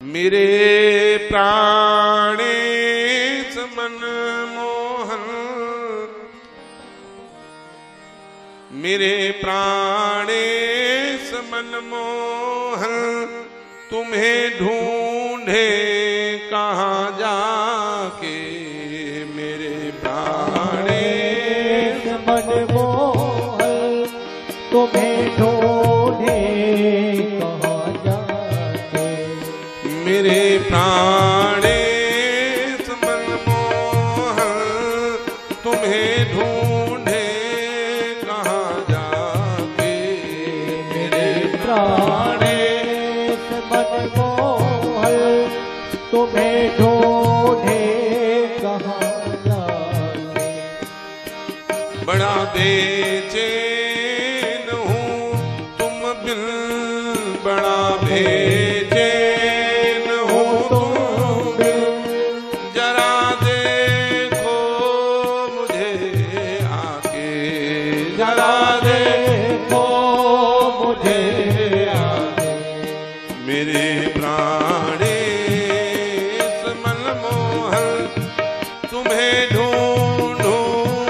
मेरे प्राणेश मनमोहन, मेरे प्राणेश मनमोहन, तुम्हें ढूंढे कहाँ जाके। मेरे प्राणेश मनमोहन, तुम्हें ढूंढे कहाँ जाके। मेरे प्राणेश मनमोहन, तुम्हें ढूंढे कहाँ जाके। मेरे प्राणेश मनमोहन, तुम्हें ढूंढे कहाँ जाके। बड़ा बेचैन हूँ तुम बिन, बड़ा बेचैन हूँ तुम बिन। जरा देखो मुझे आके, जरा देखो मुझे आके। मेरे प्राणेश मनमोहन, तुम्हें ढूंढूं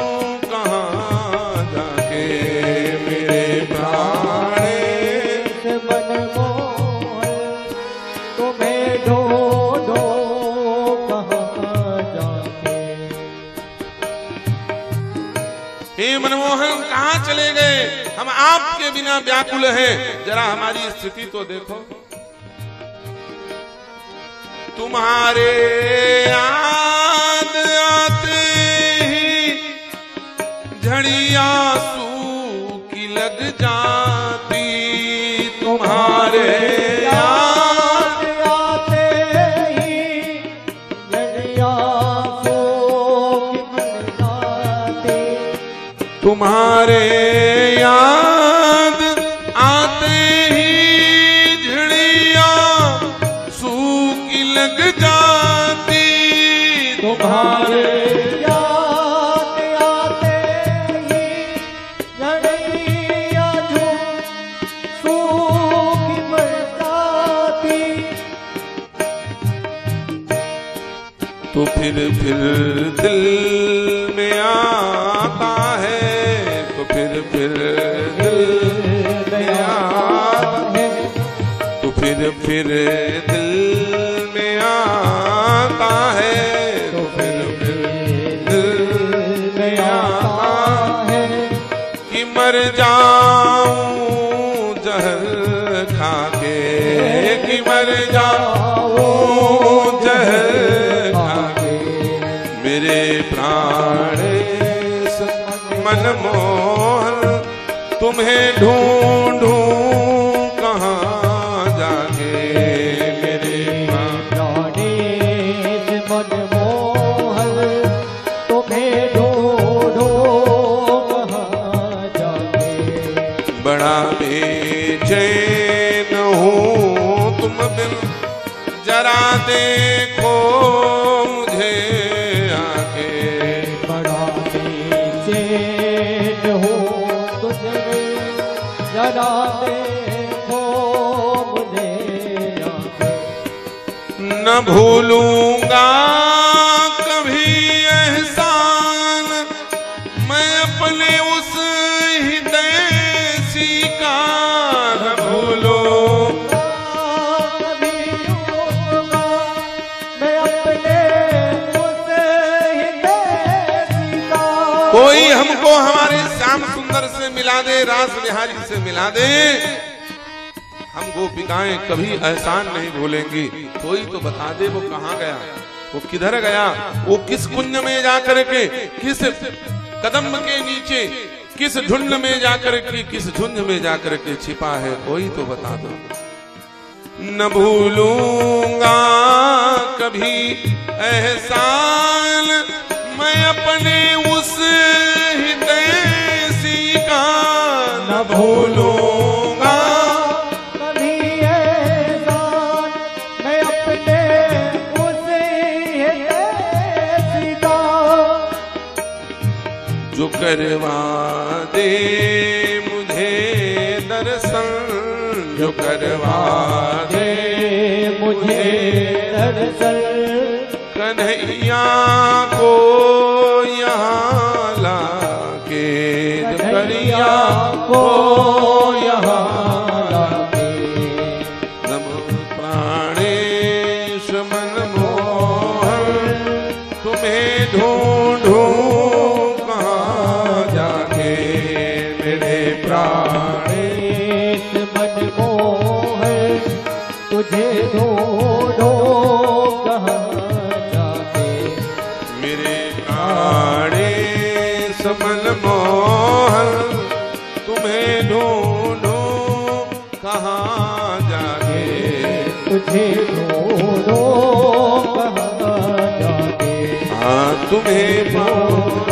कहाँ जाके। मेरे प्राणेश मनमोहन, तुम्हें ढूंढो कहाँ जाके। हे मनमोहन, कहाँ चले गए? हम आपके बिना व्याकुल हैं। जरा हमारी स्थिति तो देखो। तुम्हारे याद आते ही झड़िया सूखी लग जाती। तुम्हारे याद आते ही झड़िया सूखी लग जाती। तुम्हारे याद आते ही झड़िया सूखी लग जाती। तुम्हारे याद आते ही झड़िया सूखी मर जाती। तो फिर दिल में आता है, तो फिर दिल में आता है। तो फिर दिल में आता है, तो फिर दिल में आता है कि मर जाऊं जहर खाके, कि मर जाऊं जहर खाके। मेरे प्राणेश मनमोहन, तुम्हें ढूंढूं कहाँ जाके। मेरे प्राणेश मनमोहन, तुम्हें ढूंढो कहाँ जाके। बड़ा बेचैन हूँ तुम बिन, जरा देखो मुझे आके। बड़ा बेचैन हो तुझे, जरा देखो मुझे आके। न भूलूंगा कभी एहसान मैं अपने उस हितैषी का। न भूलूंगा कभी होगा मैं अपने उस हितैषी का। कोई हमको हमारे श्याम सुंदर से मिला दे, रास बिहारी से मिला दे। हम गोपिकाएं कभी एहसान नहीं भूलेंगी। कोई तो बता दे वो कहाँ गया, वो किधर गया, वो किस कुंज में जाकर के, किस कदम के नीचे, किस झुंड में जाकर के, किस झुंड में जाकर के छिपा है। कोई तो बता दो। न भूलूंगा कभी एहसान मैं अपने उस हितैषी का। न भूलूंगा कभी एहसान मैं अपने उस हितैषी का। जो करवा दे मुझे दर्शन, जो करवा दे मुझे दर्शन कन्हैया को यहाँ लाके कन्हैया को यहाँ लाके नम प्राणेश मनमोहन तुम्हें ढूंढूं कहाँ जाके मेरे प्राणेश मनमोहन तुझे ढूंढो कहाँ जाके मेरे प्राणेश मनमोहन तुम्हें ढूंढूं कहाँ जाके तुझे ढूंढो कहाँ जाके हाँ तुम्हें पाऊं